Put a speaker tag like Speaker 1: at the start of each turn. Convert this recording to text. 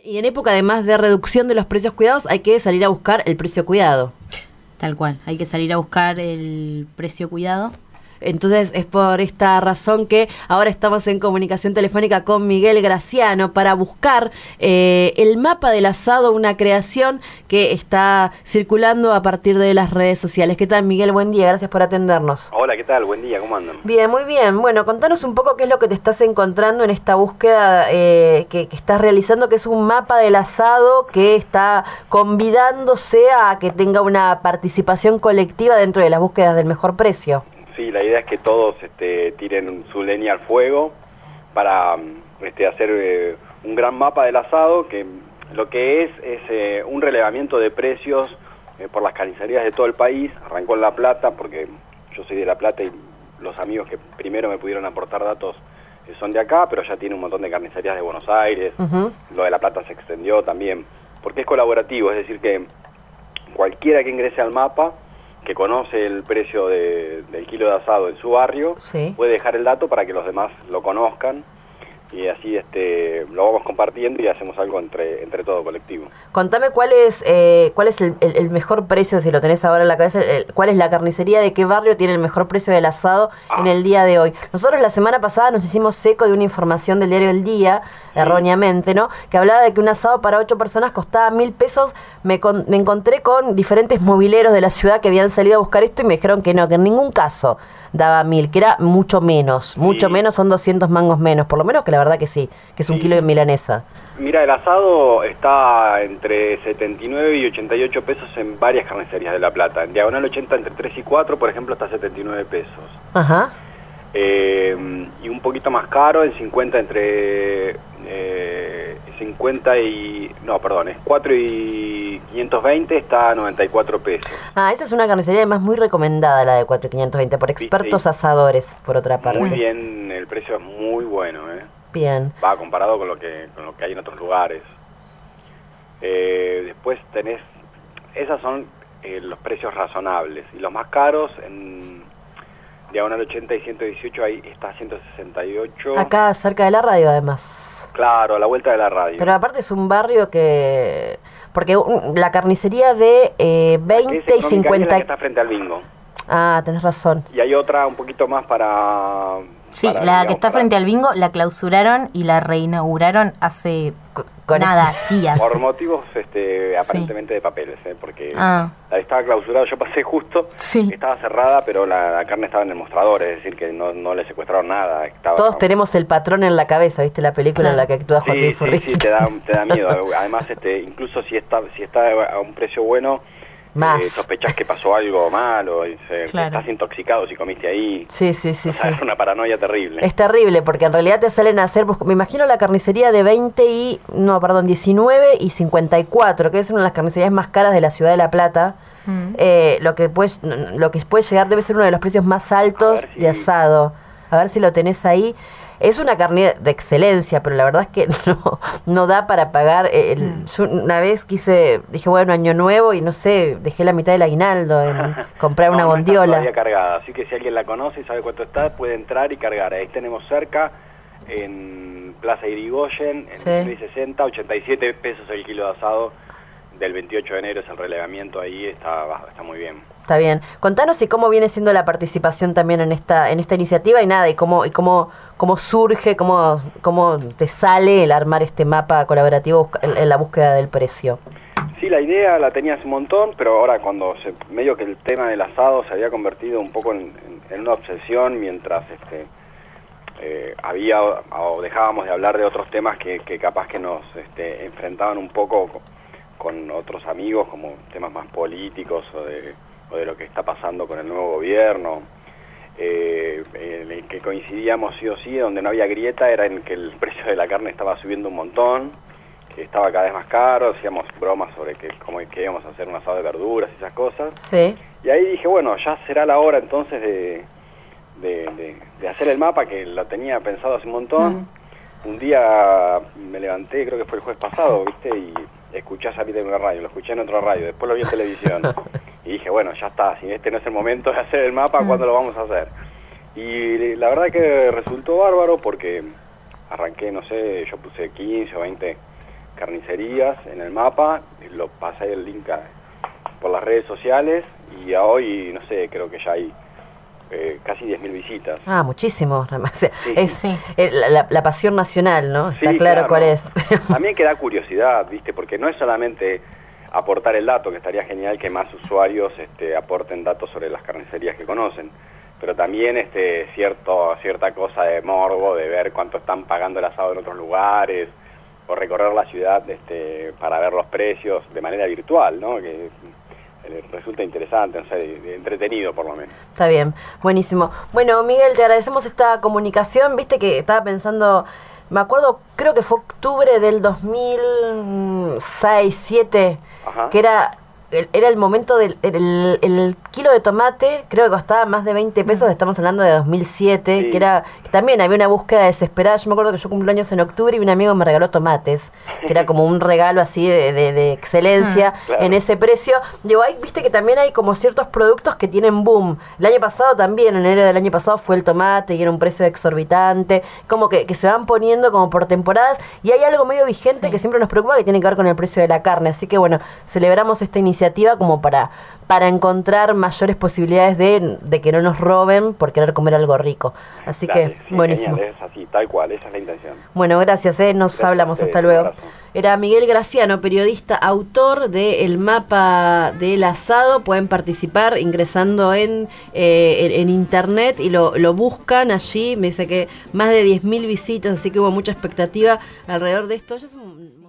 Speaker 1: Y en época además de reducción de los precios cuidados hay que salir a buscar el precio cuidado.
Speaker 2: Tal cual, hay que salir a buscar el precio cuidado.
Speaker 1: Entonces es por esta razón que ahora estamos en comunicación telefónica con Miguel Graciano para buscar el mapa del asado, una creación que está circulando a partir de las redes sociales. ¿Qué tal, Miguel? Buen día, gracias por atendernos.
Speaker 3: Hola, ¿qué tal? Buen día, ¿cómo andan?
Speaker 1: Bien, muy bien. Bueno, contanos un poco qué es lo que te estás encontrando en esta búsqueda que estás realizando, que es un mapa del asado que está convidándose a que tenga una participación colectiva dentro de las búsquedas del mejor precio.
Speaker 3: Sí, la idea es que todos tiren su leña al fuego para hacer un gran mapa del asado, que lo que es un relevamiento de precios por las carnicerías de todo el país. Arrancó en La Plata, porque yo soy de La Plata y los amigos que primero me pudieron aportar datos son de acá, pero ya tiene un montón de carnicerías de Buenos Aires. Lo de La Plata se extendió también, porque es colaborativo, es decir que cualquiera que ingrese al mapa, que conoce el precio del kilo de asado en su barrio, sí, puede dejar el dato para que los demás lo conozcan, y así lo vamos compartiendo y hacemos algo entre todo colectivo.
Speaker 1: Contame cuál es el mejor precio, si lo tenés ahora en la cabeza, cuál es la carnicería, de qué barrio tiene el mejor precio del asado en el día de hoy. Nosotros la semana pasada nos hicimos eco de una información del diario El Día, erróneamente, ¿no?, que hablaba de que un asado para 8 personas costaba 1.000 pesos. Me encontré con diferentes mobileros de la ciudad que habían salido a buscar esto y me dijeron que no, que en ningún caso daba 1.000, que era mucho menos, son 200 mangos menos, por lo menos, que la verdad que sí, que es un kilo de milanesa.
Speaker 3: Mira, el asado está entre 79 y 88 pesos en varias carnicerías de La Plata. En Diagonal 80 entre 3 y 4, por ejemplo, está 79 pesos.
Speaker 1: Ajá.
Speaker 3: Y un poquito más caro, en 50 entre 50 y... No, perdón, es 4 y 520, está a 94 pesos.
Speaker 1: Ah, esa es una carnicería además muy recomendada, la de 4 y 520, por expertos asadores, por otra parte.
Speaker 3: Muy bien, el precio es muy bueno,
Speaker 1: Bien.
Speaker 3: Va comparado con lo que hay en otros lugares. Después tenés... Esas son los precios razonables. Y los más caros, en Diagonal 80 y 118, ahí está 168.
Speaker 1: Acá cerca de la radio, además.
Speaker 3: Claro, a la vuelta de la radio.
Speaker 1: Pero aparte es un barrio que... Porque la carnicería de 20 y 50...
Speaker 3: que está frente al bingo.
Speaker 1: Ah, tenés razón.
Speaker 3: Y hay otra un poquito más para...
Speaker 2: Sí, la que está frente al bingo la clausuraron y la reinauguraron hace días.
Speaker 3: Por motivos aparentemente de papeles, porque la estaba clausurada, yo pasé justo, estaba cerrada, pero la carne estaba en el mostrador, es decir, que no le secuestraron nada.
Speaker 1: Todos tenemos El Patrón en la cabeza, ¿viste la película en la que actúa Joaquín Furriel?
Speaker 3: Sí, te da miedo. Además, incluso si está a un precio bueno, sospechás que pasó algo malo, estás intoxicado si comiste ahí.
Speaker 1: Sí.
Speaker 3: Es una paranoia terrible.
Speaker 1: Es terrible, porque en realidad te salen a hacer, me imagino la carnicería de 19 y 54, que es una de las carnicerías más caras de la ciudad de La Plata. Lo que puede llegar debe ser uno de los precios más altos de asado. A ver si lo tenés ahí. Es una carne de excelencia, pero la verdad es que no da para pagar. Yo una vez dije, bueno, año nuevo, y no sé, dejé la mitad del aguinaldo en comprar una bondiola.
Speaker 3: Está todavía cargada, así que si alguien la conoce y sabe cuánto está, puede entrar y cargar. Ahí tenemos cerca, en Plaza Irigoyen, en 360, 87 pesos el kilo de asado. Del 28 de enero es el relevamiento, ahí está muy bien.
Speaker 1: Está bien. Contanos y cómo viene siendo la participación también en esta iniciativa y cómo surge, cómo te sale el armar este mapa colaborativo en la búsqueda del precio.
Speaker 3: Sí, la idea la tenía hace un montón, pero ahora cuando medio que el tema del asado se había convertido un poco en una obsesión, mientras había o dejábamos de hablar de otros temas que capaz que nos enfrentaban un poco con otros amigos, como temas más políticos o de lo que está pasando con el nuevo gobierno, en el que coincidíamos sí o sí, donde no había grieta, era en que el precio de la carne estaba subiendo un montón, que estaba cada vez más caro, hacíamos bromas sobre que íbamos a hacer un asado de verduras y esas cosas.
Speaker 1: Sí.
Speaker 3: Y ahí dije, bueno, ya será la hora entonces de hacer el mapa, que lo tenía pensado hace un montón. Un día me levanté, creo que fue el jueves pasado, ¿viste? Y escuché a Zapita en una radio, lo escuché en otra radio, después lo vi en televisión. Y dije, bueno, ya está, si este no es el momento de hacer el mapa, ¿cuándo lo vamos a hacer? Y la verdad que resultó bárbaro, porque arranqué, no sé, yo puse 15 o 20 carnicerías en el mapa, lo pasé el link por las redes sociales y a hoy, no sé, creo que ya hay casi 10.000 visitas.
Speaker 1: Ah, muchísimo.
Speaker 3: Sí.
Speaker 1: Es la pasión nacional, ¿no? Está
Speaker 3: Sí,
Speaker 1: claro cuál es.
Speaker 3: También que da curiosidad, ¿viste? Porque no es solamente aportar el dato, que estaría genial que más usuarios aporten datos sobre las carnicerías que conocen, pero también cierta cosa de morbo, de ver cuánto están pagando el asado en otros lugares, o recorrer la ciudad para ver los precios de manera virtual, ¿no? Que resulta interesante, no sé, entretenido por lo menos.
Speaker 1: Está bien, buenísimo. Bueno, Miguel, te agradecemos esta comunicación. Viste que estaba pensando, me acuerdo, creo que fue octubre del 2006-2007, que era el momento del el kilo de tomate, creo que costaba más de 20 pesos, estamos hablando de 2007, sí. que también había una búsqueda desesperada. Yo me acuerdo que yo cumplí años en octubre y un amigo me regaló tomates, que era como un regalo así de excelencia, claro. En ese precio. Digo, viste que también hay como ciertos productos que tienen boom. El año pasado también, en enero del año pasado fue el tomate y era un precio exorbitante, como que se van poniendo como por temporadas, y hay algo medio vigente, sí, que siempre nos preocupa, que tiene que ver con el precio de la carne. Así que bueno, celebramos esta iniciativa como para encontrar mayores posibilidades de que no nos roben por querer comer algo rico. Así que,
Speaker 3: sí,
Speaker 1: buenísimo.
Speaker 3: Genial, es así, tal cual, esa es la intención.
Speaker 1: Bueno, gracias, nos hablamos, hasta luego. Era Miguel Graciano, periodista, autor de El Mapa del Asado. Pueden participar ingresando en internet y lo buscan allí. Me dice que más de 10.000 visitas, así que hubo mucha expectativa alrededor de esto.